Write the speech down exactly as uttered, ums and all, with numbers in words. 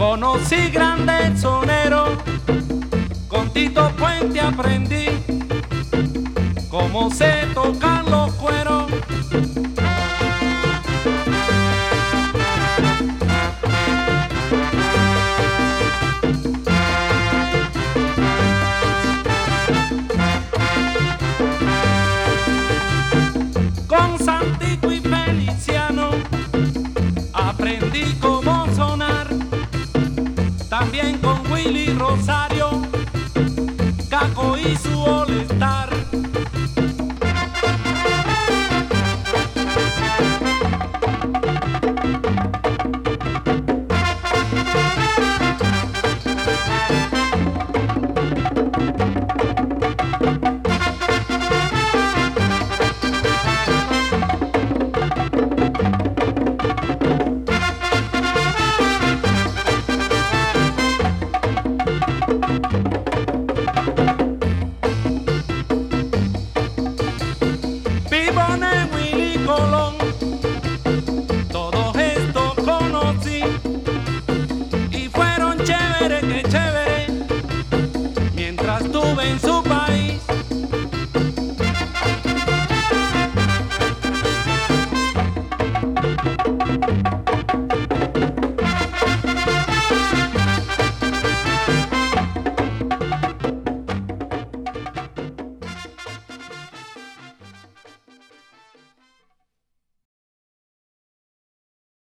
Conocí grandes soneros, con Tito Puente aprendí cómo se tocan los cueros. Con Santico y Feliciano aprendí cómo sonar, también con Willy Rosario, Caco y su All Star.